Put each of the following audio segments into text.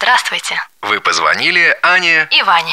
Здравствуйте. Вы позвонили Ане И Ване.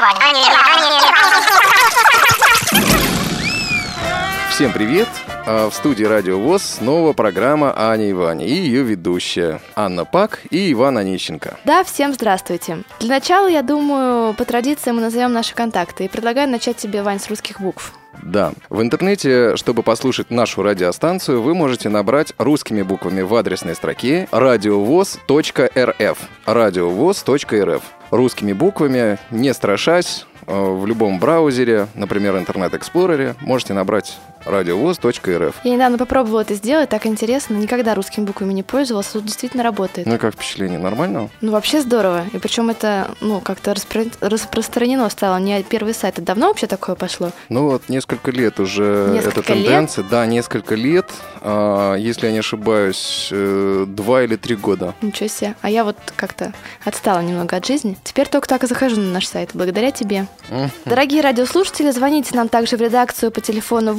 Всем привет! В студии Радио ВОС снова программа Аня и Ваня и ее ведущая Анна Пак и Иван Онищенко. Да, всем здравствуйте. Для начала, я думаю, по традиции мы назовем наши контакты. И предлагаю начать тебе, Вань, с русских букв. Да, в интернете, чтобы послушать нашу радиостанцию, вы можете набрать русскими буквами в адресной строке radiovoz.rf. radiovoz.rf. Русскими буквами, не страшась, в любом браузере, например, интернет-эксплорере, можете набрать radiovoz.rf. Я недавно попробовала это сделать, так интересно. Никогда русскими буквами не пользовалась, тут действительно работает. Ну и как впечатление? Нормально? Ну, вообще здорово. И причем это, как-то распространено стало. Не первый сайт. Это давно вообще такое пошло? Ну вот несколько лет уже эта тенденция. Да, несколько лет. Если я не ошибаюсь, 2 или 3 года. Ничего себе. А я вот как-то отстала немного от жизни. Теперь только так и захожу на наш сайт. Благодаря тебе. Дорогие радиослушатели, звоните нам также в редакцию по телефону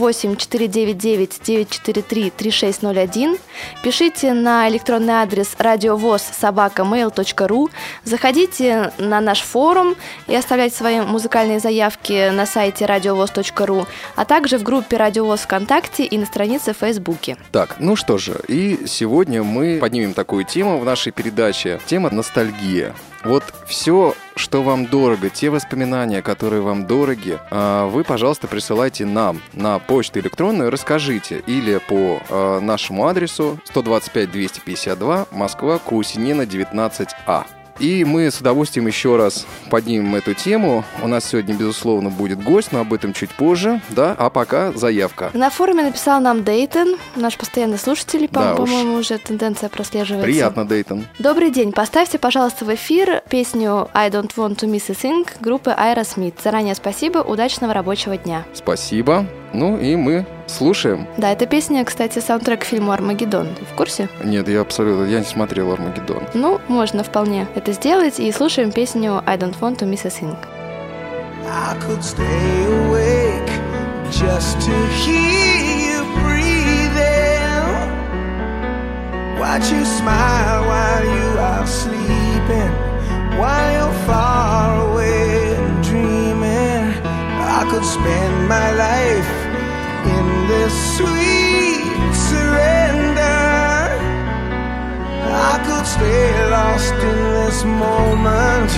8-499-943-3601. Пишите на электронный адрес radiovoz@mail.ru. Заходите на наш форум и оставляйте свои музыкальные заявки на сайте radiovoz.ru, а также в группе Радио ВОС ВКонтакте и на странице в Фейсбуке. Так, ну что же, и сегодня мы поднимем такую тему в нашей передаче. Тема ностальгия. Вот все, что вам дорого, те воспоминания, которые вам дороги, вы, пожалуйста, присылайте нам на почту электронную, расскажите, или по нашему адресу 125-252, Москва, Кусинина, 19А. И мы с удовольствием еще раз поднимем эту тему. У нас сегодня, безусловно, будет гость, но об этом чуть позже. Да, а пока заявка. На форуме написал нам Дейтон, наш постоянный слушатель, по-моему, уже тенденция прослеживается. Приятно, Дейтон. Добрый день. Поставьте, пожалуйста, в эфир песню «I don't want to miss a thing» группы Aerosmith. Заранее спасибо, удачного рабочего дня. Спасибо. Ну и мы слушаем. Да, эта песня, кстати, саундтрек к фильму «Армагеддон». Ты в курсе? Нет, я не смотрел «Армагеддон». Ну, можно вполне это сделать. И слушаем песню «I don't want to miss a thing». I could stay awake just to hear you breathing. Watch you smile while you are sleeping, while you're far away and dreaming. I could spend my life in this sweet surrender. I could stay lost in this moment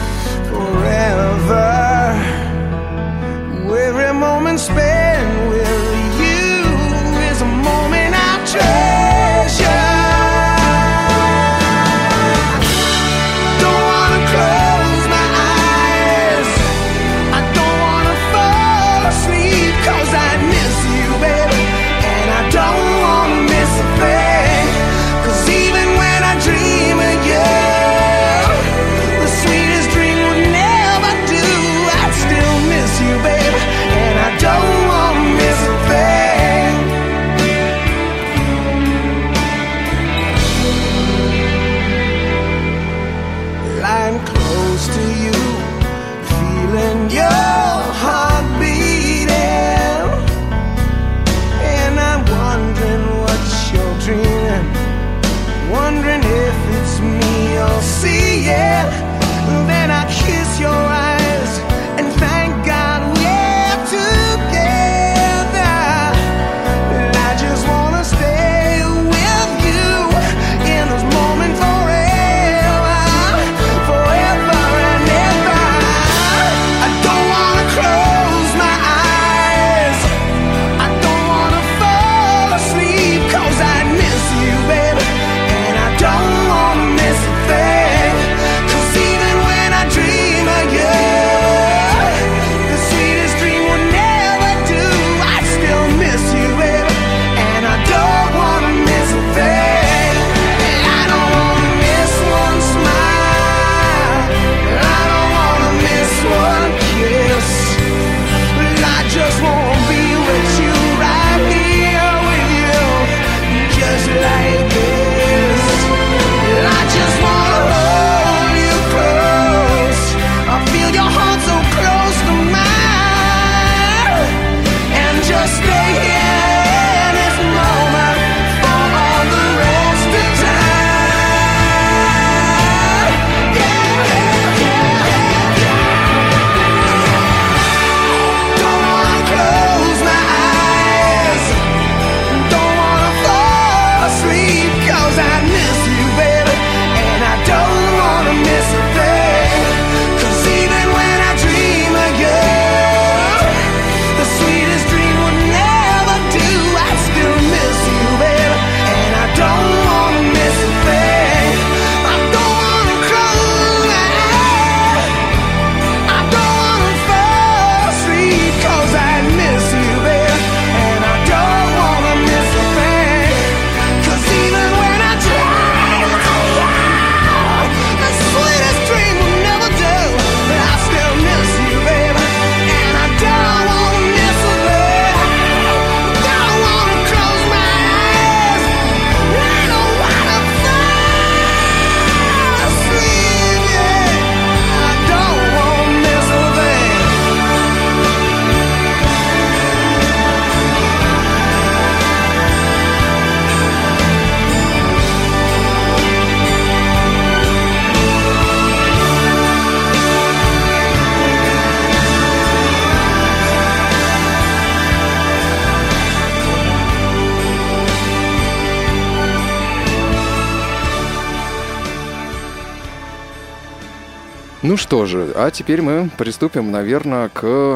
forever. Every moment spent with you is a moment I treasure. Don't wanna close my eyes, I don't wanna fall asleep, 'cause I miss you, baby, and I don't wanna miss a thing. 'Cause even when I dream of you, the sweetest dream would never do. Ну что же, а теперь мы приступим, наверное,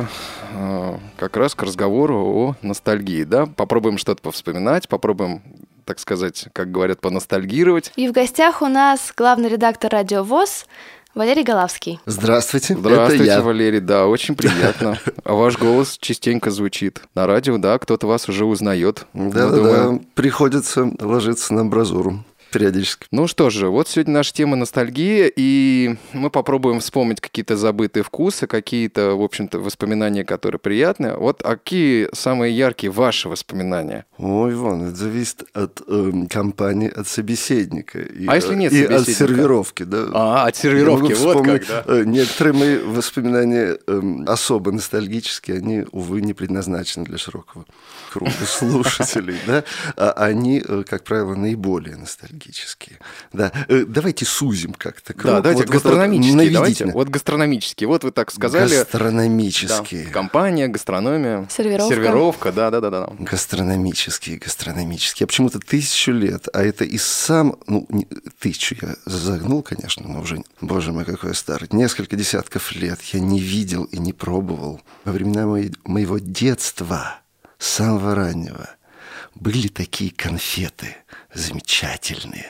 как раз к разговору о ностальгии, да? Попробуем что-то повспоминать, попробуем, так сказать, как говорят, поностальгировать. И в гостях у нас главный редактор «Радио ВОС» Валерий Голавский. Здравствуйте, Здравствуйте, это я. Валерий, да, очень приятно. А ваш голос частенько звучит на радио, да, кто-то вас уже узнает. Да, приходится ложиться на амбразуру периодически. Ну что же, вот сегодня наша тема ностальгия, и мы попробуем вспомнить какие-то забытые вкусы, какие-то, в общем-то, воспоминания, которые приятные. Вот какие самые яркие ваши воспоминания? Ой, Иван, это зависит от компании, от собеседника. А если нет и собеседника? от сервировки, да. От сервировки, Я могу вот вспомнить, как, да. Некоторые мои воспоминания особо ностальгические, они, увы, не предназначены для широкого круга слушателей, да. Они, как правило, наиболее ностальгические. Да. Давайте сузим как-то круг. Да, давайте гастрономические, наведите давайте. меня. Вот гастрономические, вот вы так сказали. Гастрономические. Да. Компания, гастрономия. Сервировка. Да. Гастрономические. Я почему-то 1000 лет, а это и сам, 1000 я загнул, конечно, но уже, боже мой, какой я старый. Несколько десятков лет я не видел и не пробовал. Во времена моего детства, самого раннего, были такие конфеты замечательные.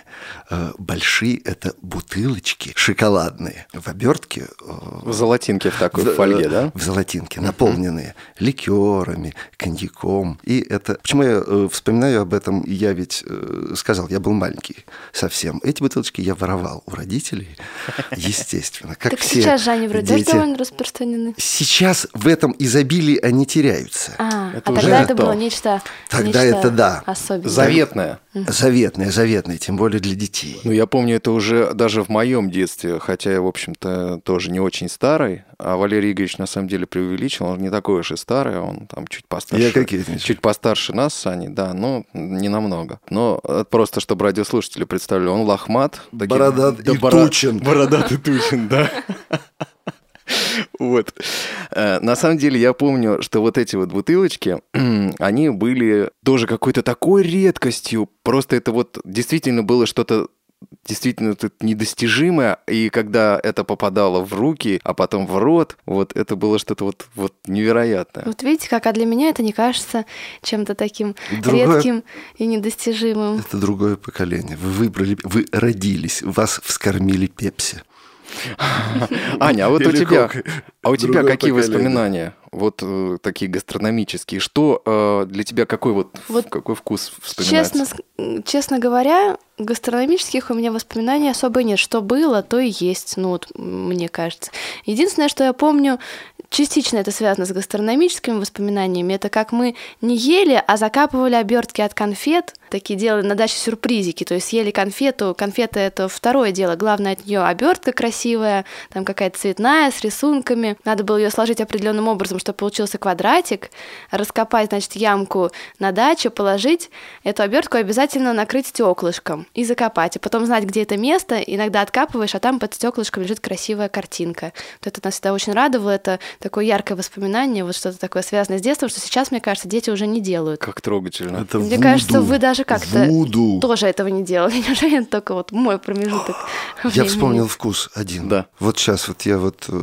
Большие это бутылочки шоколадные в обертке. В золотинке в такой фольге, да? В золотинке, наполненные ликерами, коньяком. И это... Почему я вспоминаю об этом? Я ведь сказал, я был маленький совсем. Эти бутылочки я воровал у родителей, естественно. Как Так все сейчас же они вроде тоже дети. довольно распространены. Сейчас в этом изобилии они теряются. Это уже тогда не это то. было нечто Это да. особенное. Заветная. Заветные, тем более для детей. Ну, я помню, это уже даже в моем детстве, хотя я, в общем-то, тоже не очень старый, а Валерий Игоревич, на самом деле, преувеличил, он не такой уж и старый, он там чуть постарше. Я кокетничаю. Чуть постарше нас с Аней, да, но не намного. Но это просто, чтобы радиослушатели представили, он лохмат. Бородат и тучен. Бородат и тучен, да. Вот. На самом деле я помню, что вот эти вот бутылочки, они были тоже какой-то такой редкостью. Просто это вот действительно было что-то действительно недостижимое. И когда это попадало в руки, а потом в рот, вот это было что-то вот невероятное. Вот видите, как, а для меня это не кажется чем-то таким Другое... редким и недостижимым. Это другое поколение. Вы родились, вас вскормили пепси. Аня, а вот у тебя Другое какие поколение. воспоминания? Вот такие гастрономические. Что для тебя какой вкус вспоминается? Честно говоря, гастрономических у меня воспоминаний особо нет. Что было, то и есть, мне кажется. Единственное, что я помню, частично это связано с гастрономическими воспоминаниями, это как мы не ели, а закапывали обертки от конфет, такие делали на даче сюрпризики, то есть съели конфету, конфета — это второе дело, главное от нее обертка красивая, там какая-то цветная, с рисунками, надо было ее сложить определенным образом, чтобы получился квадратик, раскопать, значит, ямку на даче, положить эту обертку, обязательно накрыть стеклышком и закопать, и потом знать, где это место, иногда откапываешь, а там под стеклышком лежит красивая картинка. Вот это нас всегда очень радовало, это такое яркое воспоминание, вот что-то такое связанное с детством, что сейчас, мне кажется, дети уже не делают. Как трогательно. Это Мне вуду. кажется, вы даже как-то Вуду. тоже этого не делали. Неужели это только вот мой промежуток Я времени? вспомнил вкус один. Да. Вот сейчас я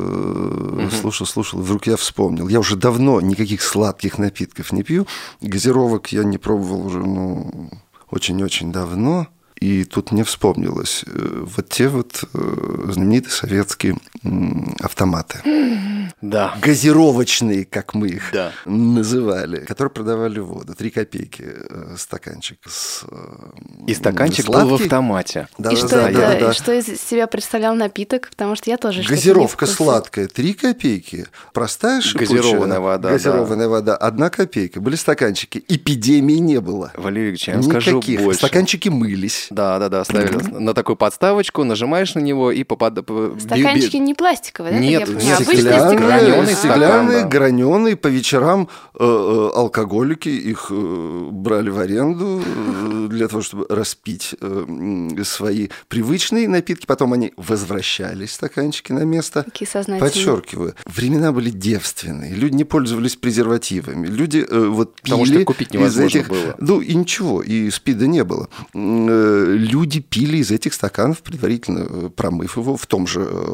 слушал, вдруг я вспомнил. Я уже давно никаких сладких напитков не пью. Газировок я не пробовал уже, очень-очень давно. И тут мне вспомнилось вот те знаменитые советские автоматы. Да. Газировочные, как мы их Да. называли, которые продавали воду. 3 копейки стаканчик с И стаканчик был сладкий. в автомате. Да, И да, что да, это, да, да. и что из себя представлял напиток? Потому что я тоже что-то Газировка не в курсе. сладкая, 3 копейки. Простая шипучая. Газированная вода, Газированная вода, 1 копейка. Были стаканчики. Эпидемии не было. Валерий Ильич, я вам скажу Никаких. больше. Стаканчики мылись. Да, ставили на такую подставочку, нажимаешь на него и Стаканчики не пластиковые, да? Нет, как я нет, понимаю? Обычные стеклянные, стеклянные. стеклянные. Стеклянные, граненые. По вечерам алкоголики их брали в аренду для того, чтобы распить свои привычные напитки. Потом они возвращались, стаканчики, на место. Такие сознательные. Подчеркиваю, времена были девственные. Люди не пользовались презервативами. Люди Потому пили что купить невозможно из этих... было. И ничего, и СПИДа не было. Люди пили из этих стаканов, предварительно промыв его в том же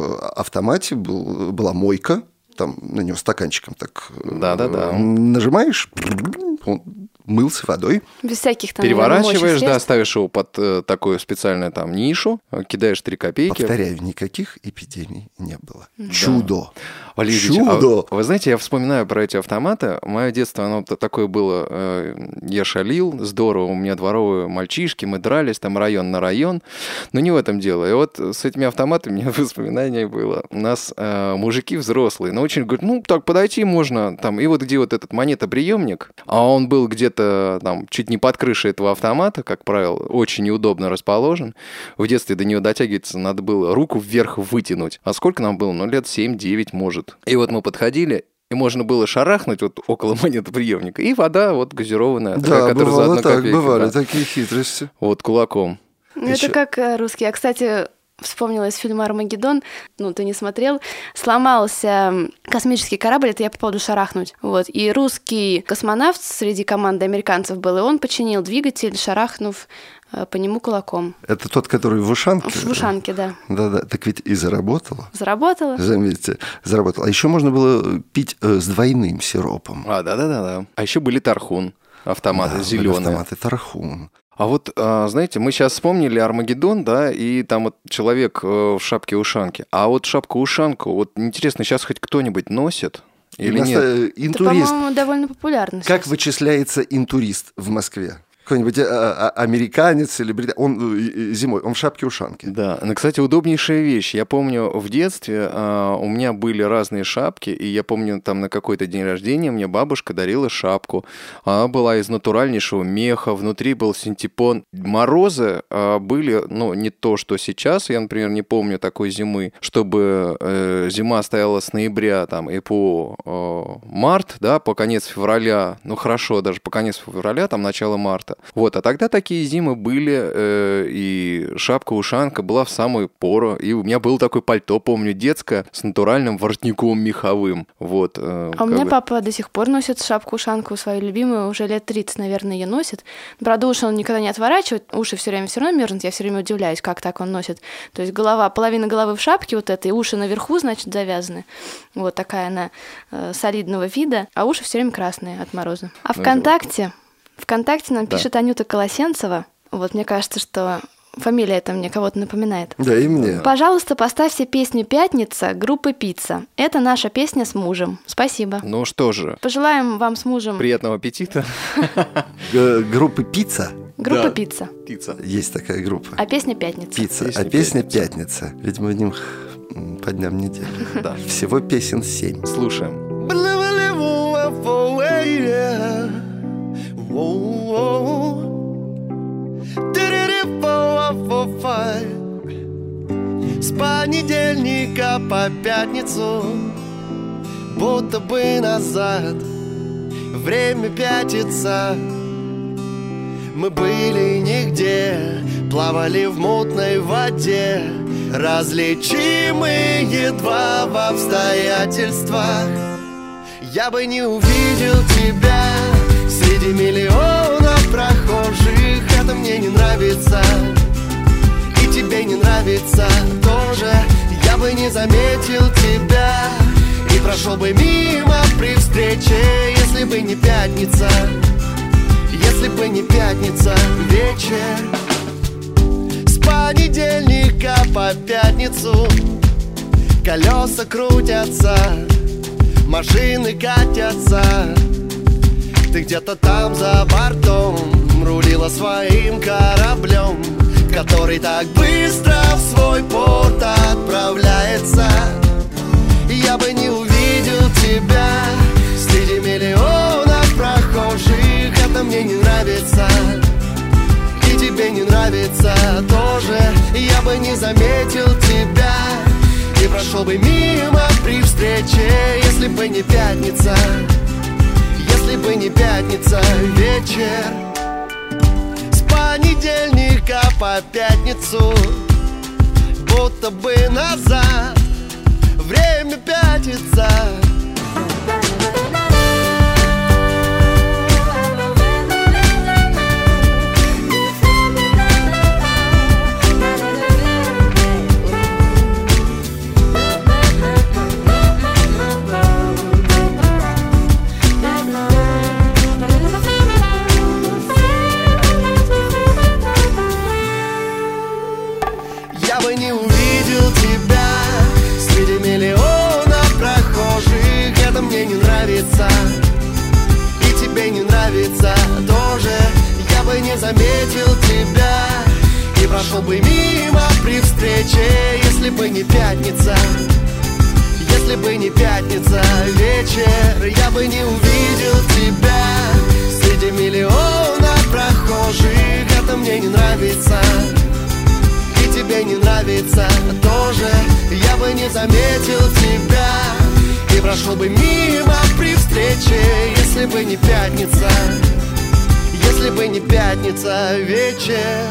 автомате была мойка, там на него стаканчиком так Да-да-да. Нажимаешь, он мылся водой. Без всяких там Переворачиваешь, наверное, да, мощных ставишь его под такую специальную там нишу, кидаешь 3 копейки. Повторяю, никаких эпидемий не было. Да. Чудо. Валерий Ильич, Чудо. вы знаете, я вспоминаю про эти автоматы. Мое детство, оно такое было, я шалил, здорово, у меня дворовые мальчишки, мы дрались там район на район, но не в этом дело. И вот с этими автоматами у меня воспоминание было. У нас мужики взрослые, но очень говорят, ну так подойти можно, там, и вот где вот этот монетоприемник, а он был где-то там чуть не под крышей этого автомата, как правило, очень неудобно расположен. В детстве до него дотягиваться надо было руку вверх вытянуть. А сколько нам было? Ну, лет 7-9, может. И вот мы подходили, и можно было шарахнуть вот около монетоприемника, и вода вот газированная, Да, которая за бывало одну так, копейку. бывали Да. такие хитрости. Вот кулаком. Ну, Ещё- это как русский. Я, кстати, вспомнила из фильма «Армагеддон», ну, ты не смотрел, сломался космический корабль, это я по поводу шарахнуть, вот, и русский космонавт среди команды американцев был, и он починил двигатель, шарахнув по нему кулаком. Это тот, который в ушанке? В ушанке, да. Да-да, так ведь и заработало. Заработало. Заметьте, заработало. А еще можно было пить с двойным сиропом. Да. А еще были Тархун, автоматы Да, зеленые. были автоматы Тархун. А вот, знаете, мы сейчас вспомнили Армагеддон, да, и там вот человек в шапке-ушанке. А вот шапку-ушанку, вот интересно, сейчас хоть кто-нибудь носит или У нас, нет? Это, интурист. по-моему, довольно популярно Как сейчас. вычисляется интурист в Москве? Какой-нибудь американец или британец, он зимой, он в шапке-ушанке. Да, ну, кстати, удобнейшая вещь. Я помню, в детстве у меня были разные шапки, и я помню, там на какой-то день рождения мне бабушка дарила шапку. Она была из натуральнейшего меха, внутри был синтепон. Морозы были, ну, не то, что сейчас. Я, например, не помню такой зимы, чтобы зима стояла с ноября там, и по март, да, по конец февраля, ну, хорошо, даже по конец февраля, там, начало марта. Вот, а тогда такие зимы были, и шапка-ушанка была в самую пору. И у меня было такое пальто, помню, детское, с натуральным воротником меховым. Вот, А у меня папа до сих пор носит шапку-ушанку свою любимую, уже лет 30, наверное, ее носит. Правда, уши он никогда не отворачивает, уши все время мерзнут, я все время удивляюсь, как так он носит. То есть голова, половина головы в шапке вот этой, уши наверху, значит, завязаны. Вот такая она солидного вида, а уши все время красные от мороза. А ВКонтакте нам пишет Анюта Колосенцева. Вот мне кажется, что фамилия эта мне кого-то напоминает. Да, и мне. Пожалуйста, поставьте песню «Пятница» группы «Пицца». Это наша песня с мужем. Спасибо. Ну что же, Пожелаем вам с мужем приятного аппетита. Группа «Пицца». группа Да. «Пицца». Птица. Есть такая группа. А песня «Пятница». Пицца. Песня А песня «Пятница». «Пятница». Видимо, одним по дням недели. Да. Всего песен 7. Слушаем. С понедельника по пятницу, будто бы назад, время пятится. Мы были нигде, плавали в мутной воде, различимы едва в обстоятельствах. Я бы не увидел тебя среди миллионов прохожих. Это мне не нравится, и тебе не нравится тоже. Я бы не заметил тебя и прошел бы мимо при встрече, если бы не пятница, если бы не пятница вечер. С понедельника по пятницу колеса крутятся, машины катятся. Ты где-то там за бортом рулила своим кораблем, который так быстро в свой порт отправляется. Я бы не увидел тебя среди миллионов прохожих. Это мне не нравится, и тебе не нравится тоже. Я бы не заметил тебя и прошел бы мимо при встрече, если бы не пятница, если бы не пятница вечер. С понедельника по пятницу, будто бы назад, время пятится. не увидел тебя среди миллионов прохожих. Это мне не нравится, и тебе не нравится тоже. Я бы не заметил тебя и прошел бы мимо при встрече, если бы не пятница. Если бы не пятница вечер, я бы не увидел тебя среди миллионов прохожих. Это мне не нравится, и тебе не нравится тоже. Я бы не заметил тебя и прошел бы мимо при встрече, если бы не пятница. Если бы не пятница вечер.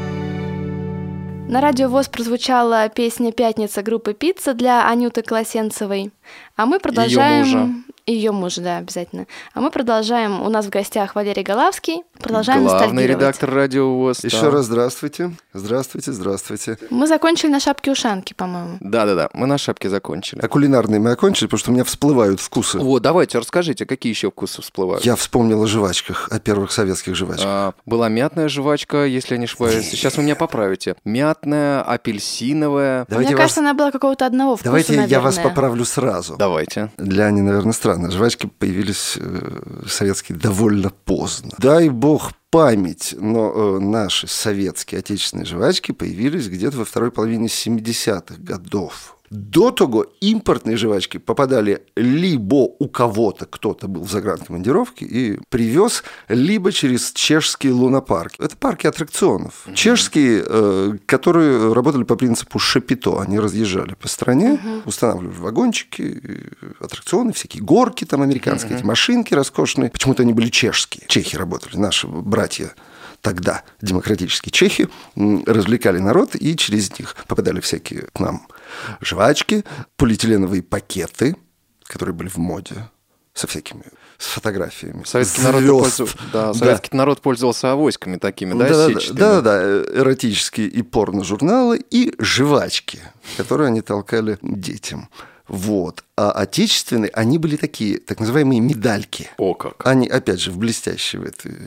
На Радио ВОС прозвучала песня «Пятница» группы «Пицца» для Анюты Колосенцевой. А мы продолжаем... Ее мужа, да, обязательно. А мы продолжаем. У нас в гостях Валерий Голавский. Продолжаем ностальгировать. Главный редактор Радио ВОС. Еще раз здравствуйте. Здравствуйте. Мы закончили на шапке-ушанке, по-моему. Да, мы на шапке закончили. А кулинарные мы окончили, потому что у меня всплывают вкусы. Вот, давайте, расскажите, какие еще вкусы всплывают? Я вспомнил о жвачках, о первых советских жвачках. Была мятная жвачка, если я не ошибаюсь. Сейчас вы меня поправите. Мятная, апельсиновая. Мне кажется, она была какого-то одного вкуса, Давайте наверное. я вас поправлю сразу. Давайте. Для Ани, наверное, странно. Жвачки появились советские довольно поздно. Дай бог память, но наши советские отечественные жвачки появились где-то во второй половине 70-х годов. До того импортные жвачки попадали либо у кого-то, кто-то был в загранкомандировке и привез, либо через чешские лунопарки. Это парки аттракционов. Чешские, которые работали по принципу шапито. Они разъезжали по стране, устанавливали вагончики, аттракционы, всякие горки там американские, эти машинки роскошные. Почему-то они были чешские. Чехи работали, наши братья. Тогда демократические чехи развлекали народ, и через них попадали всякие к нам жвачки, полиэтиленовые пакеты, которые были в моде, с фотографиями. Советский народ пользовался авоськами такими, сетчатыми? Да, эротические и порно-журналы, и жвачки, которые они толкали детям. Вот. А отечественные, они были такие, так называемые медальки. О, как. Они, опять же, в блестящей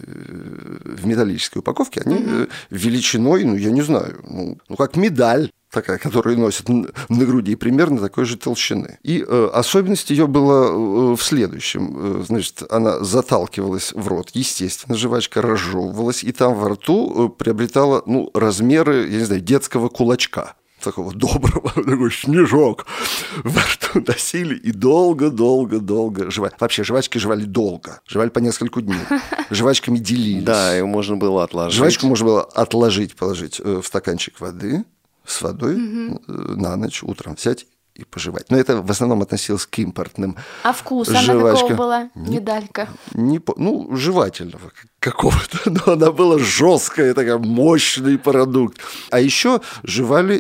в металлической упаковке, они величиной, я не знаю, как медаль такая, которую носят на груди, примерно такой же толщины. И особенность ее была в следующем. Значит, она заталкивалась в рот, естественно, жвачка разжевывалась, и там во рту приобретала, размеры, я не знаю, детского кулачка. Такого доброго, такой снежок во рту носили и долго жевали. Вообще, жвачки жевали долго. Жевали по несколько дней. Жвачками делились. Да, ее можно было отложить. Жвачку можно было отложить, положить в стаканчик воды с водой на ночь, утром взять и пожевать. Но это в основном относилось к импортным жвачкам. А вкус она какого была? Медалька? Жевательного какого-то. Но она была жесткая, такая мощный продукт. А еще жевали,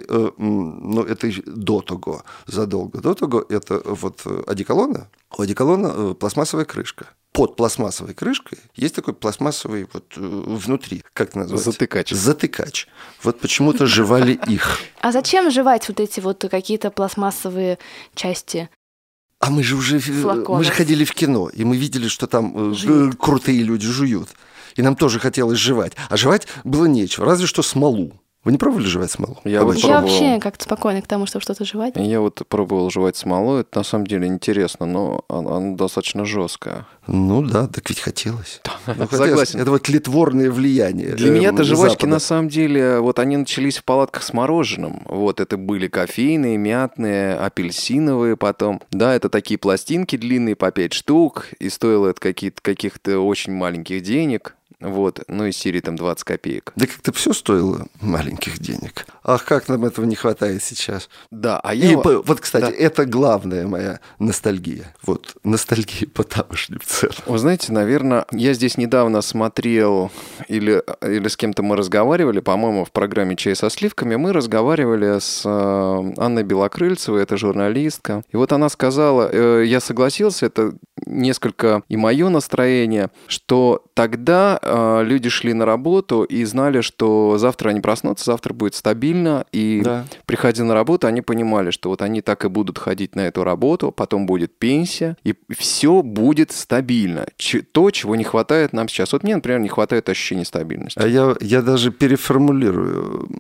это до того, задолго до того, это вот одеколона. У одеколона пластмассовая крышка. Под пластмассовой крышкой есть такой пластмассовый внутри, как это называется? Затыкач. Вот почему-то жевали их. А зачем жевать вот эти какие-то пластмассовые части? А мы же ходили в кино, и мы видели, что там крутые люди жуют. И нам тоже хотелось жевать. А жевать было нечего, разве что смолу. Вы не пробовали жевать смолу? Я вообще как-то спокойно к тому, чтобы что-то жевать. Я пробовал жевать смолу. Это на самом деле интересно, но она достаточно жесткая. Да, так ведь хотелось. Согласен. Это тлетворное влияние. Для меня-то жвачки, на самом деле, они начались в палатках с мороженым. Это были кофейные, мятные, апельсиновые потом. Да, это такие пластинки длинные по 5 штук. И стоило это каких-то очень маленьких денег. Из серии 20 копеек. Да как-то все стоило маленьких денег. Ах, как нам этого не хватает сейчас. Да, кстати, это главная моя ностальгия. Ностальгия по тамошним ценам. Вы знаете, наверное, я здесь недавно смотрел, или с кем-то мы разговаривали, по-моему, в программе «Чай со сливками», мы разговаривали с Анной Белокрыльцевой, это журналистка. И она сказала, я согласился, это несколько и мое настроение, что тогда люди шли на работу и знали, что завтра они проснутся, завтра будет стабильно, и приходя на работу, они понимали, что они так и будут ходить на эту работу, потом будет пенсия, и все будет стабильно. То, чего не хватает нам сейчас. Мне, например, не хватает ощущения стабильности. А я даже переформулирую.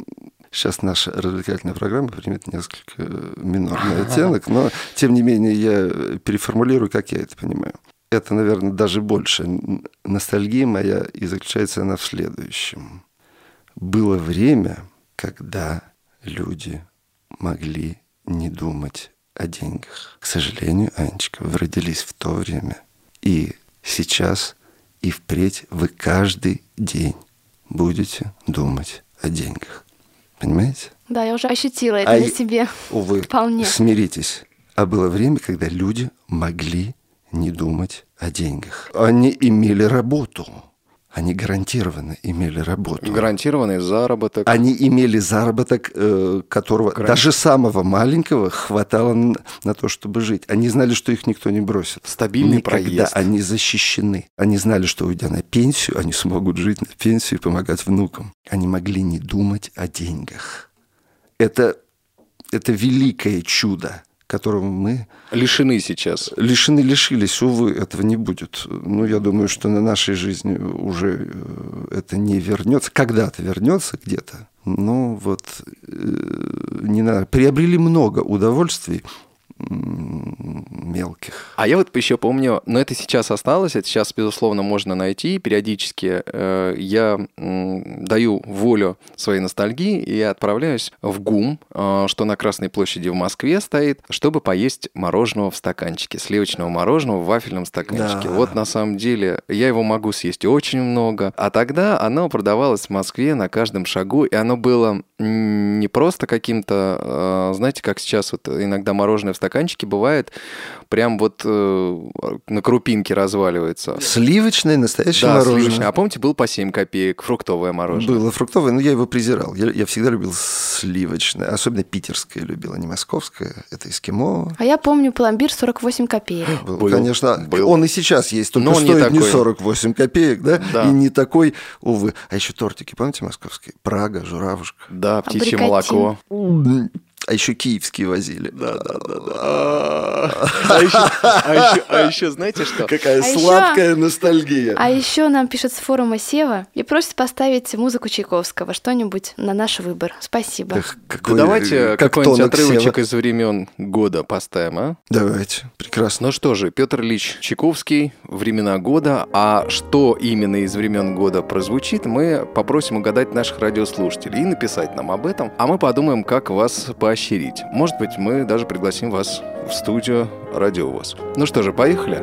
Сейчас наша развлекательная программа примет несколько минорный оттенок, но, тем не менее, я переформулирую, как я это понимаю. Это, наверное, даже больше. Ностальгия моя, и заключается она в следующем. Было время, когда люди могли не думать о деньгах. К сожалению, Анечка, вы родились в то время. И сейчас, и впредь вы каждый день будете думать о деньгах. Понимаете? Да, я уже ощутила это на себе. Увы, Вполне. смиритесь. А было время, когда люди могли не думать о деньгах. Они имели работу. Они гарантированно имели работу. Гарантированный заработок. Они имели заработок, которого даже самого маленького хватало на то, чтобы жить. Они знали, что их никто не бросит. Стабильный Никогда проезд. они защищены. Они знали, что, уйдя на пенсию, они смогут жить на пенсию и помогать внукам. Они могли не думать о деньгах. Это великое чудо, которого мы Лишены сейчас. лишились, увы, этого не будет. Ну, я думаю, что на нашей жизни уже это не вернется. Когда-то вернется где-то. Ну, вот, не надо. Приобрели много удовольствий мелких. А я вот еще помню, но это сейчас осталось, это сейчас, безусловно, можно найти. Периодически я даю волю своей ностальгии и отправляюсь в ГУМ, что на Красной площади в Москве стоит, чтобы поесть мороженого в стаканчике, сливочного мороженого в вафельном стаканчике. Да. Вот на самом деле я его могу съесть очень много. А тогда оно продавалось в Москве на каждом шагу, и оно было не просто каким-то, знаете, как сейчас вот иногда мороженое в стаканчике бывает, прям вот на крупинке разваливается. Сливочное, настоящее Да, мороженое. сливочное. А помните, был по 7 копеек фруктовое мороженое? Было фруктовое, но я его презирал. Я всегда любил сливочное. Особенно питерское любил, а не московское. Это эскимо. А я помню пломбир 48 копеек. Был. Конечно, Был. он и сейчас есть, только Но не стоит не такой. 48 копеек, да? Да. И не такой, увы. А еще тортики, помните, московские? Прага, Журавушка. Да, птичье Абрикотин. молоко. А еще киевские возили. А еще знаете что? Какая А ещё- сладкая ностальгия. А еще нам пишет с форума Сева и просит поставить музыку Чайковского, что-нибудь на наш выбор. Спасибо. Эх, Да какой, давайте как какой-нибудь тонок отрывочек Сева. из времен года поставим, а? Давайте, прекрасно. Ну что же, Петр Ильич Чайковский, времена года. А что именно из времен года прозвучит, мы попросим угадать наших радиослушателей и написать нам об этом. А мы подумаем, как вас поощрить. Может быть, мы даже пригласим вас в студию «Радио ВОС». Ну что же, поехали.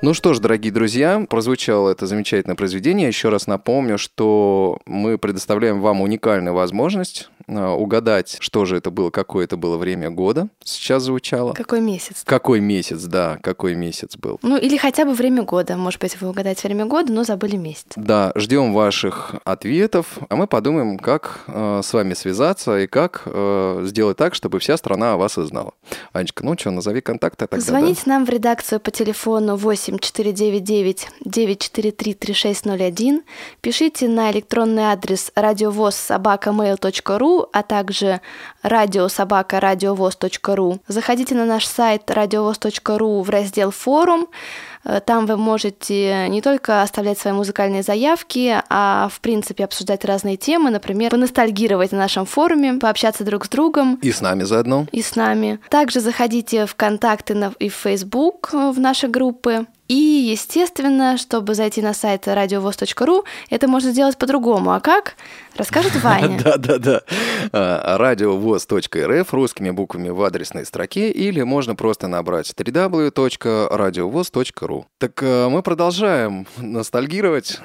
Ну что ж, дорогие друзья, прозвучало это замечательное произведение. Еще раз напомню, что мы предоставляем вам уникальную возможность угадать, что же это было, какое это было время года сейчас звучало. Какой месяц? Какой месяц, да, какой месяц был. Ну, или хотя бы время года. Может быть, вы угадаете время года, но забыли месяц. Да, ждем ваших ответов, а мы подумаем, как с вами связаться и как сделать так, чтобы вся страна о вас узнала. Анечка, ну что, назови контакты тогда. Звоните нам в редакцию по телефону 8-499-943-3601, пишите на электронный адрес radiovoz@mail.ru, а также radio@radiovoz.ru. Заходите на наш сайт radiovoz.ru в раздел «Форум». Там вы можете не только оставлять свои музыкальные заявки, а в принципе обсуждать разные темы, например, поностальгировать на нашем форуме, пообщаться друг с другом. И с нами заодно. И с нами. Также заходите в контакты и в Facebook в наши группы. И, естественно, чтобы зайти на сайт radiovoz.ru, это можно сделать по-другому. А как? Расскажет Ваня. Да. radiovoz.rf русскими буквами в адресной строке, или можно просто набрать www.radiovoz.ru. Так мы продолжаем ностальгировать.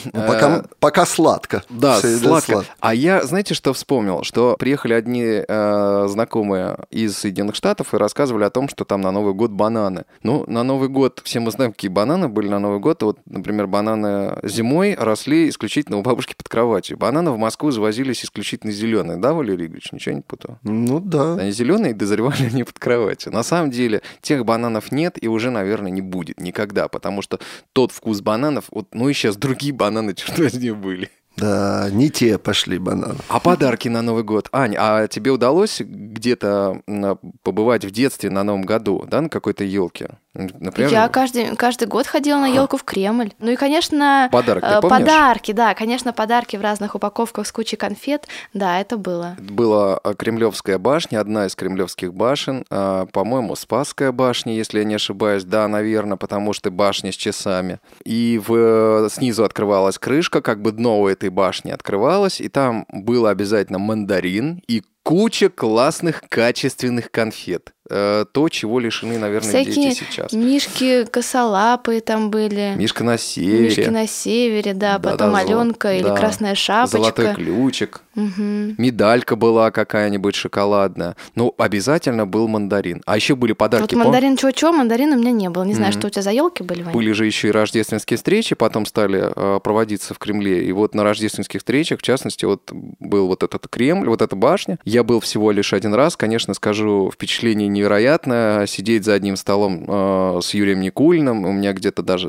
Пока сладко. Да, Всё сладко. А я, знаете, что вспомнил? Что приехали одни знакомые из Соединенных Штатов и рассказывали о том, что там на Новый год бананы. Ну, на Новый год все мы знаем, какие бананы были на Новый год. Вот, например, бананы зимой росли исключительно у бабушки под кроватью. Бананы в Москву завозились исключительно зеленые. Да, Валерий Игоревич? Ничего не путаю? Ну да. Они зеленые, и дозревали они под кроватью. На самом деле, тех бананов нет и уже, наверное, не будет никогда, потому что тот вкус бананов, вот, ну и сейчас другие бананы, черт возьми, были. Да, не те пошли бананы. А подарки на Новый год? Ань, а тебе удалось где-то побывать в детстве на Новом году, да, на какой-то елке? Например, Я каждый год ходила на елку в Кремль. Ну и, конечно, Подарок, ты помнишь? подарки, да, конечно, подарки в разных упаковках с кучей конфет. Да, это было. Была Кремлевская башня, одна из кремлевских башен, по-моему, Спасская башня, если я не ошибаюсь, да, наверное, потому что башня с часами. И снизу открывалась крышка, как бы дно у этой башни открывалось, и там был обязательно мандарин и куча классных, качественных конфет. То, чего лишены, наверное, Всякие дети сейчас. мишки косолапые там были. Мишка на севере. Мишки на севере, да. Потом Аленка или Красная Шапочка. Золотой ключик. Угу. Медалька была какая-нибудь шоколадная. Ну, обязательно был мандарин. А еще были подарки. Вот мандарин чего-чего, мандарина у меня не было. Не знаю, что у тебя за елки были, Ваня. Были же еще и рождественские встречи, потом стали проводиться в Кремле. И вот на рождественских встречах, в частности, вот был вот этот Кремль, вот эта башня. Я был всего лишь один раз. Конечно, скажу, впечатление невероятно. Сидеть за одним столом с Юрием Никулиным. У меня где-то даже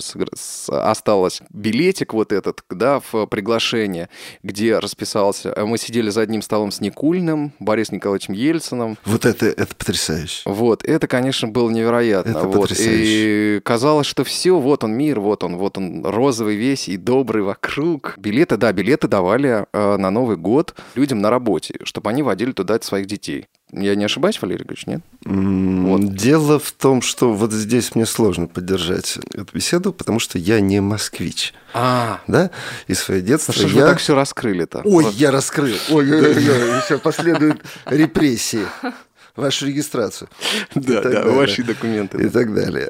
осталось билетик вот этот, да, в приглашение, где расписался. Мы сидели за одним столом с Никулиным, Борисом Николаевичем Ельциным. Вот это потрясающе. Вот, это, конечно, было невероятно. Это вот. потрясающе. И казалось, что все, вот он мир, вот он розовый весь и добрый вокруг. Билеты давали на Новый год людям на работе, чтобы они водили туда своих детей. Я не ошибаюсь, Валерий Ильич, нет? Вот. Дело в том, что вот здесь мне сложно поддержать эту беседу, потому что я не москвич. Да? И свое детство Что же вы так все раскрыли-то? Ой, я раскрыл. Ой, еще последуют репрессии. Вашу регистрацию. Да, ваши документы. И так далее.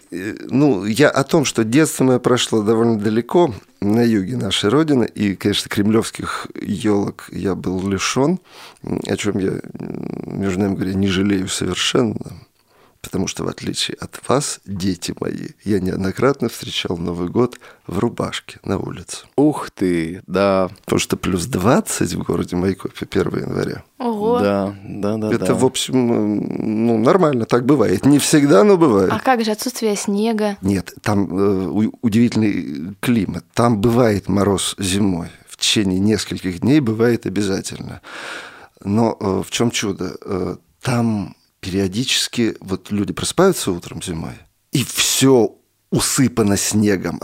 Ну, я о том, что детство мое прошло довольно далеко, на юге нашей Родины, и, конечно, кремлевских елок я был лишен, о чем я, между нами говоря, не жалею совершенно. Потому что, в отличие от вас, дети мои, я неоднократно встречал Новый год в рубашке на улице. Ух ты, да. Потому что плюс 20 в городе Майкопе 1 января. Ого. Да. Это, в общем, ну, нормально, так бывает. Не всегда, но бывает. А как же отсутствие снега? Нет, там удивительный климат. Там бывает мороз зимой. В течение нескольких дней бывает обязательно. Но в чем чудо? Там периодически вот люди просыпаются утром зимой, и все усыпано снегом,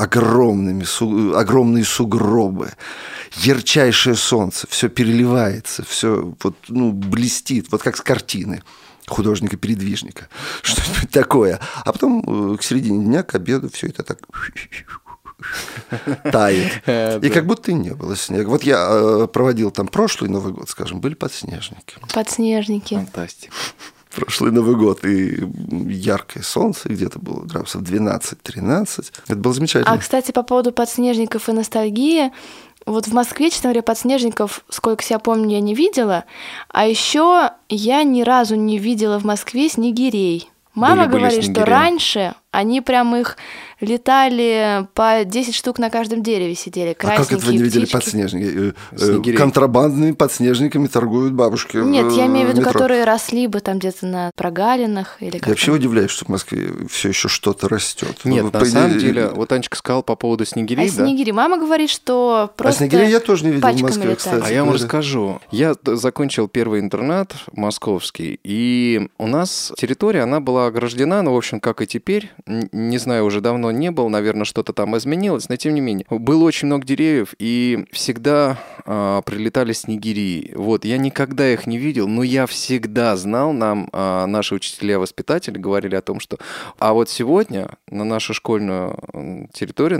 огромные сугробы, ярчайшее солнце, все переливается, все вот, блестит, вот как с картины художника-передвижника, что-нибудь такое. А потом к середине дня, к обеду, все это так тает. И как будто и не было снега. Вот я проводил там прошлый Новый год, скажем, были подснежники. Подснежники. Фантастика. прошлый Новый год, и яркое солнце, где-то было градусов 12-13. Это было замечательно. А, кстати, по поводу подснежников и ностальгии, вот в Москве, честно говоря, подснежников, сколько себя помню, я не видела, а еще я ни разу не видела в Москве снегирей. Мама Были говорит, что снегири. раньше они прям их летали по 10 штук на каждом дереве сидели, А красненькие как это вы не видели птички. подснежники? Снегирей. Контрабандными подснежниками торгуют бабушки. Нет, я имею в виду, метро. которые росли бы там где-то на прогалинах или Я как. вообще удивляюсь, что в Москве все еще что-то растет. Нет, на самом деле, вот Анечка сказала по поводу снегирей, А да? снегири, мама говорит, что просто снегирей я тоже не видел в пачками Москве, летали. кстати. А я вам Да. расскажу. Я закончил первый интернат московский, и у нас территория, она была ограждена, ну, в общем, как и теперь. Не знаю, уже давно не был, наверное, что-то там изменилось, но тем не менее. Было очень много деревьев, и всегда прилетали снегири. Вот, я никогда их не видел, но я всегда знал, нам наши учителя-воспитатели говорили о том, что... А вот сегодня на нашу школьную территорию,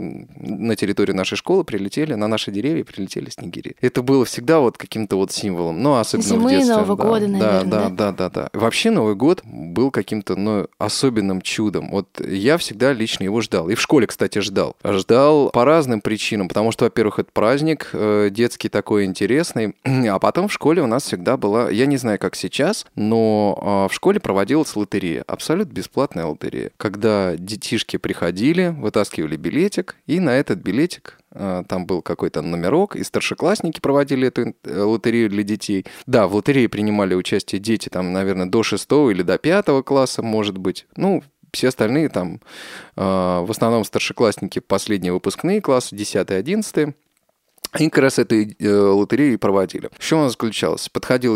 на территорию нашей школы прилетели, на наши деревья прилетели снегири. Это было всегда вот каким-то вот символом, ну, особенно Зимы, в детстве. Нового года, наверное, Да. Вообще Новый год был каким-то, ну, особенным чудом. Вот я всегда лично его ждал. И в школе, кстати, ждал. Ждал по разным причинам, потому что, во-первых, это праздник детский такой интересный, а потом в школе у нас всегда была, я не знаю, как сейчас, но в школе проводилась лотерея, абсолютно бесплатная лотерея, когда детишки приходили, вытаскивали билетик, и на этот билетик там был какой-то номерок, и старшеклассники проводили эту лотерею для детей. Да, в лотерее принимали участие дети, там, наверное, до 6 или до 5 класса, может быть. Ну, все остальные там, в основном старшеклассники, последние выпускные классы, 10-11. Они как раз эту лотерею и проводили. В чем она заключалась? Подходил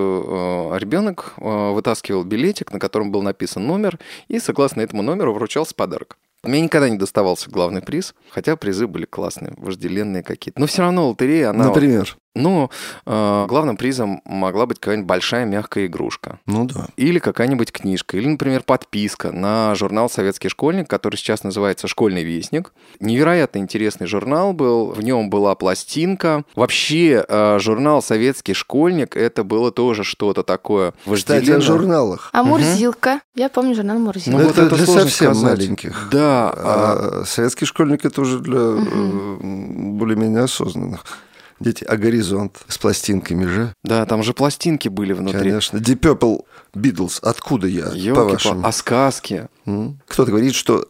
ребенок, вытаскивал билетик, на котором был написан номер, и согласно этому номеру вручался подарок. Мне никогда не доставался главный приз, хотя призы были классные, вожделенные какие-то. Но все равно лотерея, она... Например? Ну, главным призом могла быть какая-нибудь большая мягкая игрушка. Ну да. Или какая-нибудь книжка. Или, например, подписка на журнал «Советский школьник», который сейчас называется «Школьный вестник». Невероятно интересный журнал был. В нем была пластинка. Вообще, журнал «Советский школьник» — это было тоже что-то такое Кстати, вожделенное. о журналах. А Мурзилка? Я помню журнал Мурзилка. Ну, Но вот это это для сложно совсем сказать. маленьких. Да. А советский школьник — это уже для более-менее осознанных. Дети, а горизонт с пластинками же? Да, там же пластинки были внутри. Конечно. Deep Purple, Beatles. Откуда я, по-вашему? А сказки? Кто-то говорит, что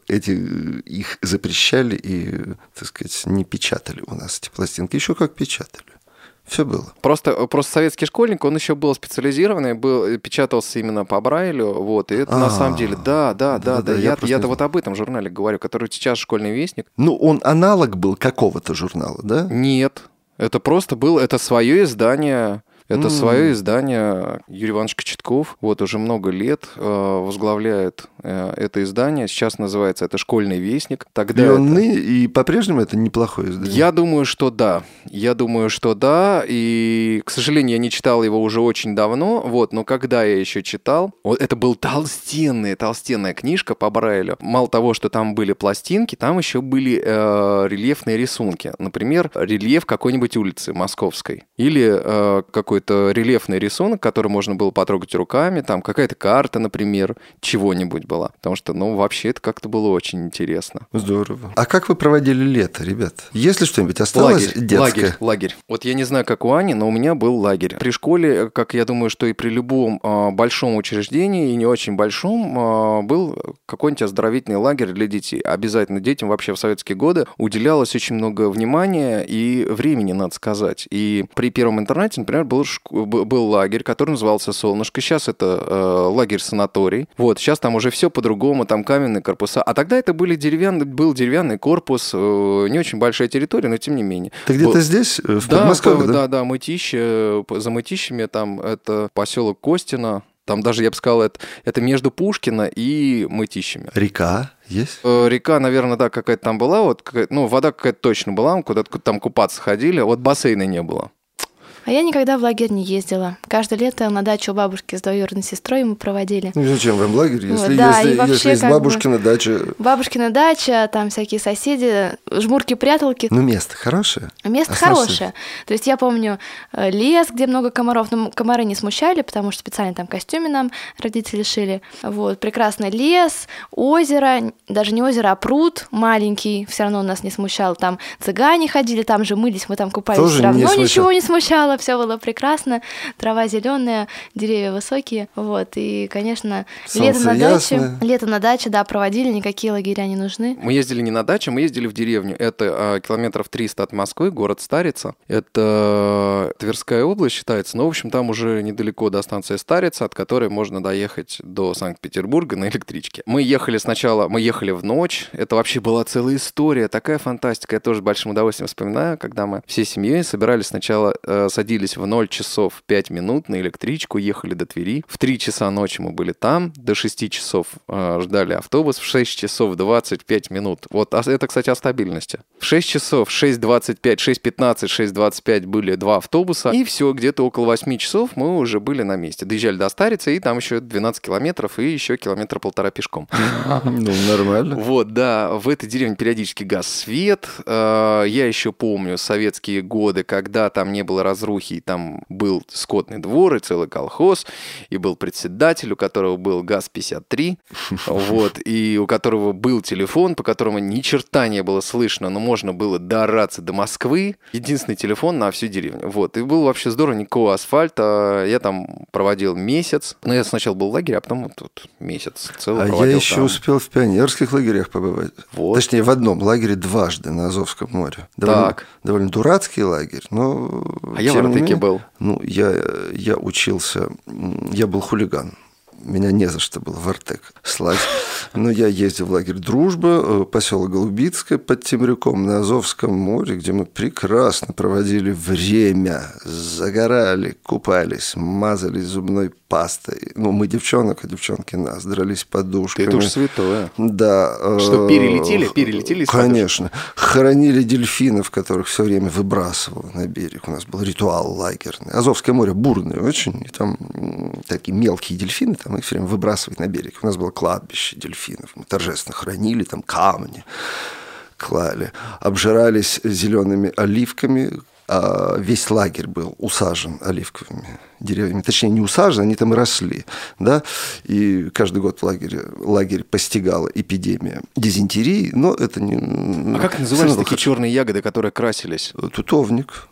их запрещали и, так сказать, не печатали у нас эти пластинки. Еще как печатали. Все было. Просто советский школьник, он еще был специализированный, печатался именно по Брайлю, вот, и это на самом деле, да, я-то вот об этом журнале говорю, который сейчас «Школьный вестник». Ну, он аналог был какого-то журнала, да? Нет, это просто было, это свое издание. Это свое издание. Юрий Иванович Кочетков вот уже много лет возглавляет это издание. Сейчас называется это «Школьный вестник». Тогда И он и по-прежнему это неплохое издание? Я думаю, что да. И, к сожалению, я не читал его уже очень давно. Вот, но когда я еще читал, вот это была толстенная книжка по Брайлю. Мало того, что там были пластинки, там еще были рельефные рисунки. Например, рельеф какой-нибудь улицы московской. Или какой-то рельефный рисунок, который можно было потрогать руками, там какая-то карта, например, чего-нибудь была. Потому что, ну, вообще это как-то было очень интересно. Здорово. А как вы проводили лето, ребят? Есть ли что-нибудь осталось детское? Лагерь. Вот я не знаю, как у Ани, но у меня был лагерь. При школе, как я думаю, что и при любом большом учреждении, и не очень большом, был какой-нибудь оздоровительный лагерь для детей. Обязательно детям вообще в советские годы уделялось очень много внимания и времени, надо сказать. И при первом интернате, например, был лагерь, который назывался «Солнышко». Сейчас это лагерь-санаторий. Вот, сейчас там уже все по-другому, там каменные корпуса. А тогда это был деревянный корпус, не очень большая территория, но тем не менее. Ты где-то здесь, в Подмосковье, да? Да, Мытищи, за Мытищами там это поселок Костино. Там даже, я бы сказал, это между Пушкино и Мытищами. Река есть? Река, наверное, да, какая-то там была. Вот, вода какая-то точно была, куда-то там купаться ходили. Вот бассейна не было. А я никогда в лагерь не ездила. Каждое лето на дачу у бабушки с двоюродной сестрой мы проводили. Ну зачем вам лагерь, если, Да, и если вообще есть как бы бабушкина дача? Бабушкина дача, там всякие соседи, жмурки-пряталки. Ну место хорошее. Место Основное. хорошее. То есть я помню лес, где много комаров, но комары не смущали, потому что специально там костюме нам родители шили. Вот, прекрасный лес, озеро, даже не озеро, а пруд маленький, все равно нас не смущал. Там цыгане ходили, там же мылись, мы там купались, Тоже все равно не смущало. ничего не смущало, все было прекрасно, трава зеленая, деревья высокие, вот, и, конечно, Солнце ясное. лето на даче, да, проводили, никакие лагеря не нужны. Мы ездили не на дачу, мы ездили в деревню. Это километров 300 от Москвы, город Старица. Это Тверская область считается, но, в общем, там уже недалеко до станции Старица, от которой можно доехать до Санкт-Петербурга на электричке. Мы ехали в ночь. Это вообще была целая история, такая фантастика. Я тоже с большим удовольствием вспоминаю, когда мы всей семьей собирались сначала, садились в 0 часов 5 минут на электричку, ехали до Твери. В 3 часа ночи мы были там, до 6 часов ждали автобус, в 6 часов 25 минут. Вот это, кстати, о стабильности. В 6 часов, 6:25, 6:15, 6:25 были 2 автобуса, и все, где-то около 8 часов мы уже были на месте. Доезжали до Старицы, и там еще 12 километров, и еще 1,5 километра пешком. Ну, нормально. Вот, да, в этой деревне периодически гас свет. Я еще помню советские годы, когда там не было разрухи, и там был скотный двор и целый колхоз, и был председатель, у которого был ГАЗ-53, вот, и у которого был телефон, по которому ни черта не было слышно, но можно было доораться до Москвы. Единственный телефон на всю деревню. Вот, и было вообще здорово, никакого асфальта. Я там проводил месяц. Ну, я сначала был в лагере, а потом вот тут месяц целый проводил. А я еще там. успел в пионерских лагерях побывать. Вот. Точнее, в одном лагере дважды на Азовском море. Довольно дурацкий лагерь, но... А я в Артеке был. Ну, я учился... Я был хулиган. Меня не за что было в Артек слать. Но я ездил в лагерь «Дружба», поселок Голубицкое под Темрюком на Азовском море, где мы прекрасно проводили время, загорали, купались, мазались зубной пастой. Ну, мы девчонок, а девчонки нас, дрались подушками. Это уж святое. Да. Что, перелетели? Конечно. Хоронили дельфинов, которых все время выбрасывало на берег. У нас был ритуал лагерный. Азовское море бурное очень, и там такие мелкие дельфины, там их все время выбрасывают на берег. У нас было кладбище дельфинов. Мы торжественно хранили, там камни клали, обжирались зелеными оливками, а весь лагерь был усажен оливковыми деревьями. Точнее, не усажен, они там и росли. Да? И каждый год лагерь постигала эпидемия дизентерии, но это не... А как назывались такие черные ягоды, которые красились? Тутовник.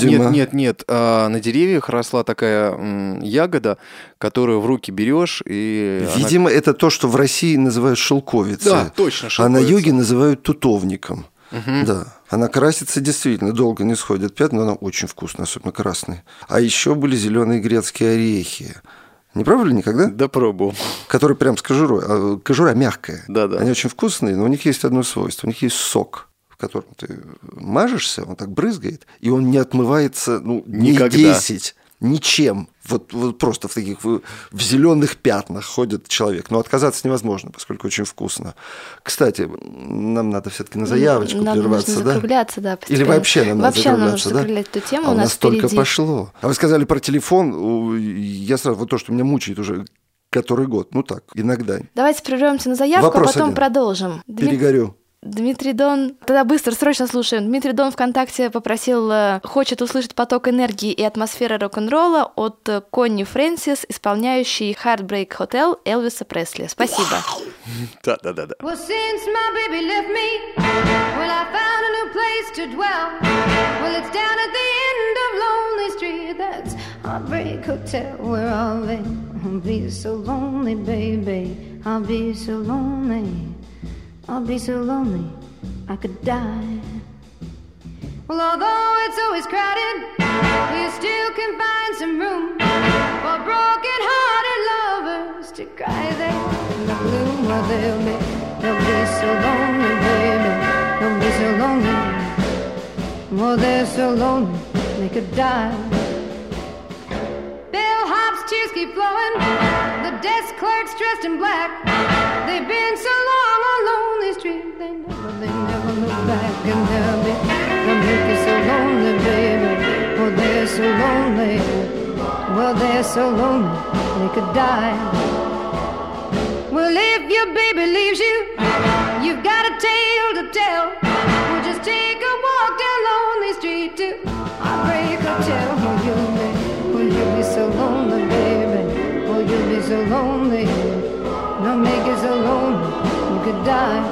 Нет. На деревьях росла такая ягода, которую в руки берешь и... Видимо, это то, что в России называют шелковицей. Да, точно, шелковица. А на юге называют тутовником. Угу. Да. Она красится действительно, долго не сходят пятна, но она очень вкусная, особенно красная. А еще были зеленые грецкие орехи. Не пробовали никогда? Да, пробовал. Которые прям с кожурой. Кожура мягкая. Да. Они очень вкусные, но у них есть одно свойство. У них есть сок, в котором ты мажешься, он так брызгает, и он не отмывается никогда. 10 ничем. Вот просто в таких в зеленых пятнах ходит человек. Но отказаться невозможно, поскольку очень вкусно. Кстати, нам надо все-таки на заявочку прерваться, нужно да? закругляться, да. Или вообще нам надо закругляться, нужно закруглять эту тему, а у нас настолько впереди. пошло. А вы сказали про телефон. Я сразу, вот то, что меня мучает уже который год. Ну так, иногда. Давайте прервемся на заявку, Вопрос а потом один. продолжим. Перегорю. Дмитрий Дон, тогда быстро, срочно слушаем. Дмитрий Дон ВКонтакте попросил, хочет услышать поток энергии и атмосферы рок-н-ролла от Конни Фрэнсис, исполняющей Heartbreak Hotel Элвиса Пресли. Спасибо. Да. Well, since my baby left me, well, I found a new place to dwell. Well, it's down at the end of Lonely Street. That's Heartbreak Hotel where I'll be so lonely, baby. I'll be so lonely. I'll be so lonely, I could die. Well, although it's always crowded, you still can find some room for broken-hearted lovers to cry there in the gloom. Well, they'll be so lonely, baby. They'll be so lonely. Well, they're so lonely, they could die. Bellhop's tears keep flowing. The desk clerk's dressed in black. They've been so long on Lonely Street, they never look back. And they'll be so lonely, baby. well, they're so lonely. Well, they're so lonely, they could die. Well, if your baby leaves you, you've got a tale to tell. Well, just take a walk down lonely street to Heartbreak Hotel. Well, you'll be so lonely, baby. Well, you'll be so lonely. They'll make you so lonely, you could die.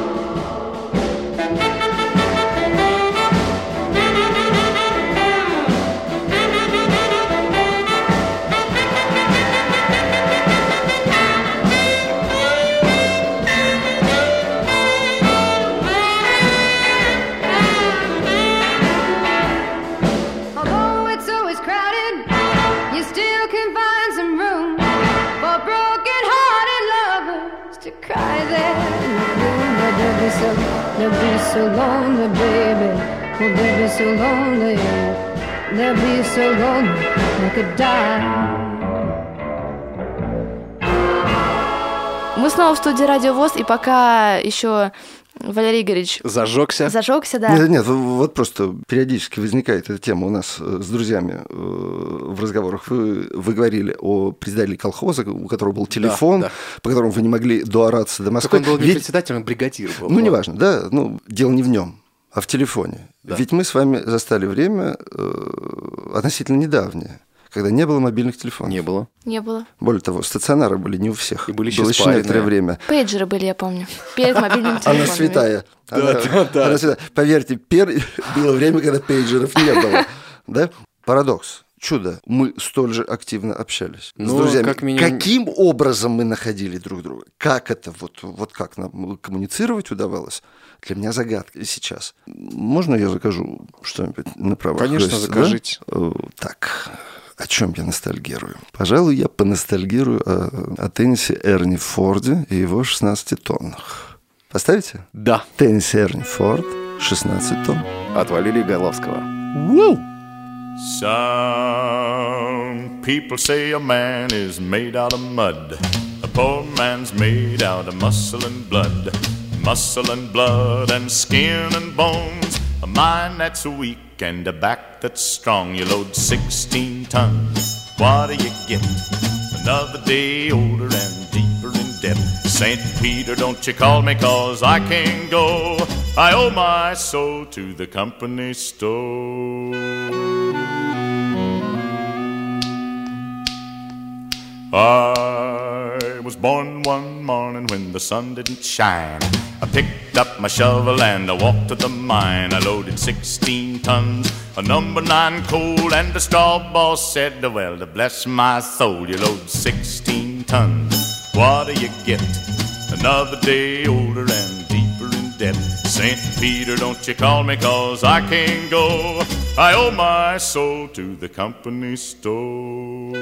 They'll be so lonely, baby. Well, they'll be so lonely. They'll be so lonely, they could die. Мы снова в студии Радио ВОС, и пока еще Валерий Игоревич Зажегся, да. Нет, вот просто периодически возникает эта тема у нас с друзьями в разговорах. Вы говорили о председателе колхоза, у которого был телефон, да. По которому вы не могли доораться до Москвы. Так он был не председатель, он бригадир был. Ну, неважно, да, дело не в нем, а в телефоне. Да. Ведь мы с вами застали время относительно недавнее, когда не было мобильных телефонов. Не было. Более того, стационары были не у всех. И были было еще некоторое время. Пейджеры были, я помню, перед мобильным телефоном. Она святая. Она святая. Поверьте, было время, когда пейджеров не было. Да? Парадокс. Чудо. Мы столь же активно общались с друзьями. Как минимум... Каким образом мы находили друг друга? Как это? Вот как нам коммуницировать удавалось? Для меня загадка сейчас. Можно я закажу что-нибудь на правах? Конечно, закажите. Да? Так... О чем я ностальгирую? Пожалуй, я поностальгирую о теннисе Эрни Форде и его 16 тоннах. Поставите? Да. Теннис Эрни Форд, 16 тонн. От Валерия Горловского. Some people say a man is made out of mud. A poor man's made out of muscle and blood. Muscle and blood and skin and bones. A mind that's weak and a back that's strong. You load 16 tons, what do you get? Another day older and deeper in debt. St. Peter, don't you call me, 'cause I can't go. I owe my soul to the company store. I was born one morning when the sun didn't shine. I picked up my shovel and I walked to the mine. I loaded 16 tons of number 9 coal, and the straw boss said, well, to bless my soul, you load 16 tons, what do you get? Another day older and deeper in debt. St. Peter, don't you call me, 'cause I can't go. I owe my soul to the company store.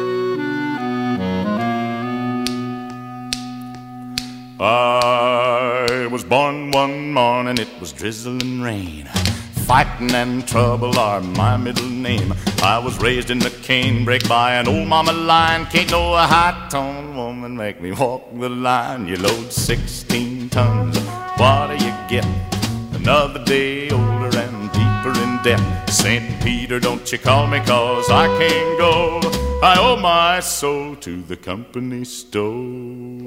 I was born one morning, it was drizzling rain. Fighting and trouble are my middle name. I was raised in the canebrake by an old mama line. Can't no high-toned woman make me walk the line. You load 16 tons, what do you get? Another day older and deeper in debt. St. Peter, don't you call me, 'cause I can't go. I owe my soul to the company store.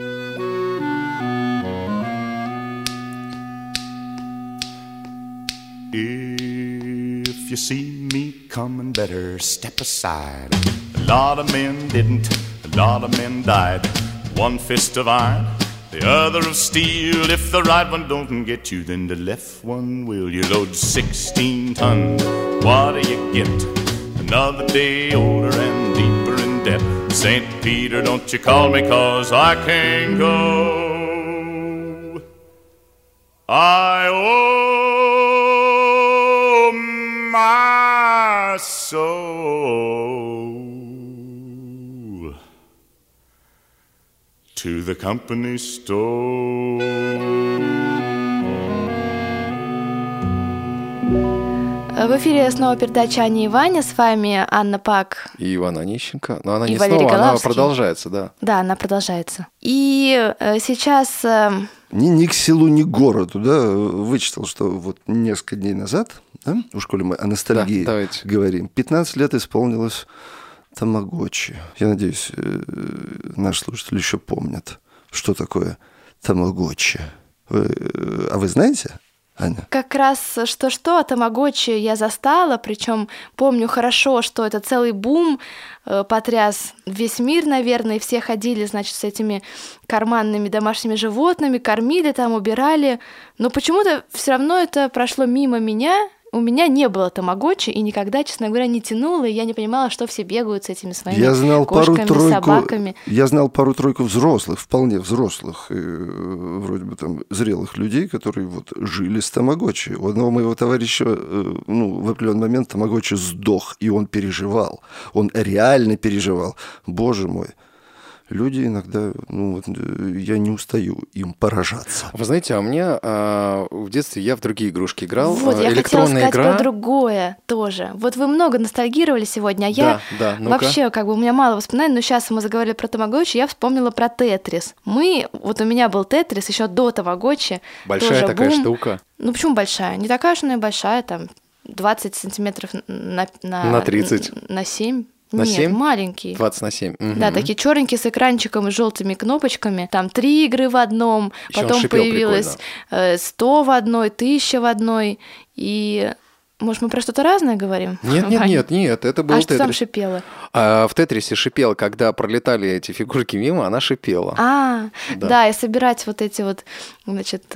If you see me coming, better step aside. A lot of men didn't, a lot of men died. One fist of iron, the other of steel. If the right one don't get you, then the left one will. You load 16 tons, what do you get? Another day older and deeper in debt. St. Peter, don't you call me, 'cause I can't go. I owe my soul to the company store. В эфире снова передача «Аня и Ваня». С вами Анна Пак. И Иван Онищенко. Но она и не Валерий снова, Горловский. она продолжается, да. Да, она продолжается. И сейчас ни к селу, ни к городу, да, вычитал, что вот несколько дней назад, да, в школе мы о ностальгии говорим, 15 лет исполнилось тамагочи. Я надеюсь, наши слушатели еще помнят, что такое тамагочи. А вы знаете, Аня? Как раз что-что, тамагочи я застала, причем помню хорошо, что это целый бум потряс весь мир, наверное, и все ходили, значит, с этими карманными домашними животными, кормили там, убирали, но почему-то все равно это прошло мимо меня. У меня не было тамагочи, и никогда, честно говоря, не тянула, и я не понимала, что все бегают с этими своими кошками, собаками. Я знал пару-тройку взрослых, вполне взрослых, вроде бы там зрелых людей, которые вот жили с тамагочи. У одного моего товарища, в определенный момент тамагочи сдох, и он переживал. Он реально переживал. Боже мой. Люди иногда, я не устаю им поражаться. Вы знаете, а у меня в детстве я в другие игрушки играл. Вот, я хотела сказать про другое тоже. Вот вы много ностальгировали сегодня, а я вообще, у меня мало воспоминаний, но сейчас мы заговорили про тамагочи, я вспомнила про Тетрис. У меня был Тетрис еще до тамагочи. Большая такая штука. Ну, почему большая? Не такая уж она и большая, там, 20 сантиметров на 30. На 7. На Нет, 7? маленький. 20 на 7. Угу. Да, такие черненькие с экранчиком и желтыми кнопочками. Там 3 игры в одном, еще потом появилось 100 в одной, 1000 в одной. И, может, мы про что-то разное говорим? Нет, это был Тетрис. Что там шипело? В Тетрисе шипел, когда пролетали эти фигурки мимо, она шипела. Да, и собирать вот эти вот, значит,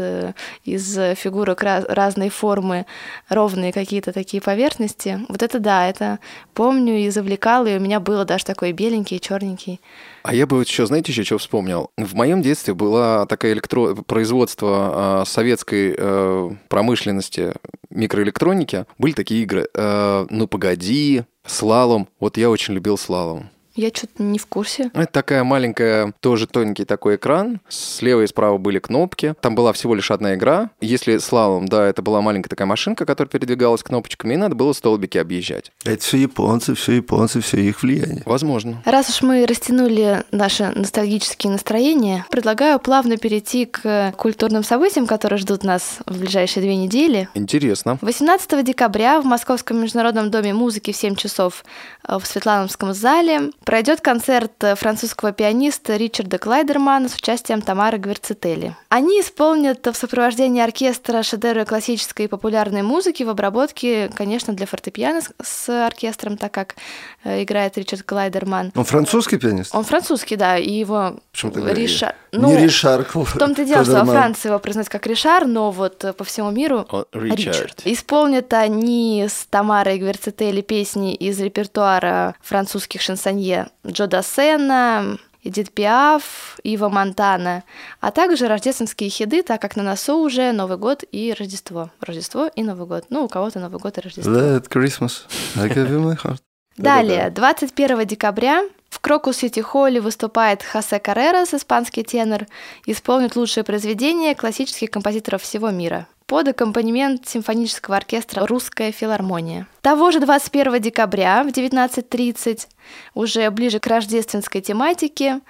из фигурок разной формы ровные какие-то такие поверхности. Вот это да, это помню и завлекала, и у меня было даже такой беленький, черненький. А я бы еще, знаете, что вспомнил? В моем детстве было такое производство советской промышленности микроэлектроники. Были такие игры «Ну, погоди», «Слалом». Вот я очень любил «Слалом». Я что-то не в курсе. Это такая маленькая, тоже тоненький такой экран. Слева и справа были кнопки. Там была всего лишь одна игра. Если слалом, да, это была маленькая такая машинка, которая передвигалась кнопочками, и надо было столбики объезжать. Это все японцы, все их влияние. Возможно. Раз уж мы растянули наши ностальгические настроения, предлагаю плавно перейти к культурным событиям, которые ждут нас в ближайшие 2 недели. Интересно. 18 декабря в Московском международном доме музыки в 7 часов в Светлановском зале пройдет концерт французского пианиста Ричарда Клайдермана с участием Тамары Гверцетели. Они исполнят в сопровождении оркестра шедевры классической и популярной музыки в обработке, конечно, для фортепиано с оркестром, так как играет Ричард Клайдерман. Он французский пианист? Он французский, да, и его Ришар. Не Ришар. В том-то и дело, что во Франции его произносят как Ришар, но вот по всему миру Ричард. Исполнят они с Тамарой Гверцетели песни из репертуара французских шансонье Джо Дассена, Эдит Пиаф, Ива Монтана, а также рождественские хиты, так как на носу уже Новый год и Рождество. Рождество и Новый год. У кого-то Новый год и Рождество. Let Christmas, I give you my heart. Далее, 21 декабря в Крокус-Сити-Холле выступает Хосе Каррерас, испанский тенор, исполнит лучшие произведения классических композиторов всего мира под аккомпанемент симфонического оркестра «Русская филармония». Того же 21 декабря в 19:30, уже ближе к рождественской тематике,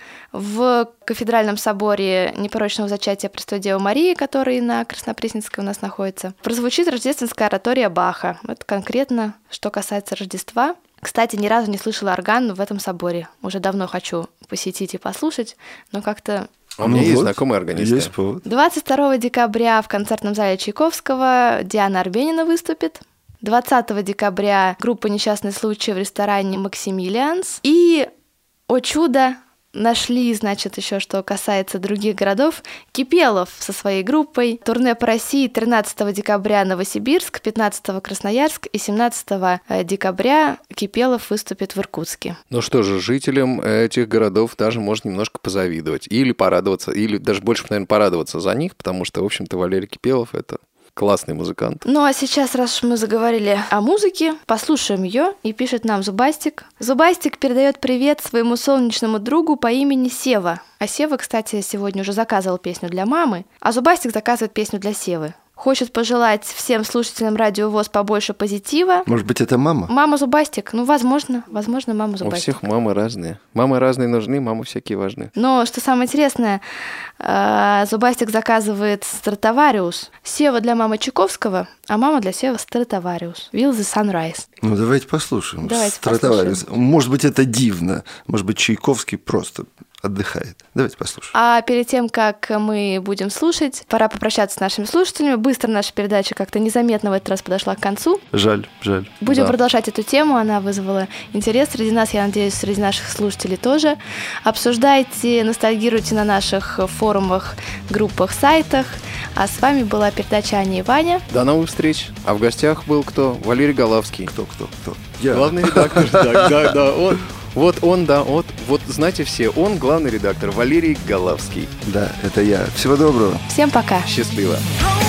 в Кафедральном соборе Непорочного зачатия Пресвятой Девы Марии, который на Краснопресненской у нас находится, прозвучит рождественская оратория Баха. Это конкретно, что касается Рождества. Кстати, ни разу не слышала орган в этом соборе. Уже давно хочу посетить и послушать, но как-то... У меня есть знакомые органисты. Есть повод. 22 декабря в концертном зале Чайковского Диана Арбенина выступит. 20 декабря группа «Несчастный случай» в ресторане «Максимилианс». И, о чудо, нашли, значит, еще что касается других городов, Кипелов со своей группой. Турне по России 13 декабря Новосибирск, 15 Красноярск и 17 декабря Кипелов выступит в Иркутске. Ну что же, жителям этих городов даже можно немножко позавидовать. Или порадоваться, или даже больше, наверное, порадоваться за них, потому что, в общем-то, Валерий Кипелов — это классный музыкант. Ну а сейчас, раз мы заговорили о музыке, послушаем ее, и пишет нам Зубастик. Зубастик передает привет своему солнечному другу по имени Сева. А Сева, кстати, сегодня уже заказывал песню для мамы, а Зубастик заказывает песню для Севы. хочет пожелать всем слушателям Радио ВОС побольше позитива. Может быть, это мама? Мама Зубастик. Ну, возможно, мама У Зубастик. всех мамы разные. Мамы разные нужны, мамы всякие важны. Но, что самое интересное, Зубастик заказывает Стратовариус. Сева для мамы Чайковского, а мама для Сева Стратовариус. Will the Sunrise. Ну, давайте послушаем. Давайте Стратовариус. Может быть, это дивно. Может быть, Чайковский просто отдыхает. Давайте послушаем. А перед тем, как мы будем слушать, пора попрощаться с нашими слушателями. Быстро наша передача как-то незаметно в этот раз подошла к концу. Жаль. Будем Да. продолжать эту тему, она вызвала интерес среди нас, я надеюсь, среди наших слушателей тоже. Обсуждайте, ностальгируйте на наших форумах, группах, сайтах. А с вами была передача Аня и Ваня. До новых встреч. А в гостях был кто? Валерий Голавский. Кто? Я. Главный редактор. Да, он. Вот он, да, вот знаете все, он главный редактор Валерий Голавский. Да, это я. Всего доброго. Всем пока. Счастливо. Oh,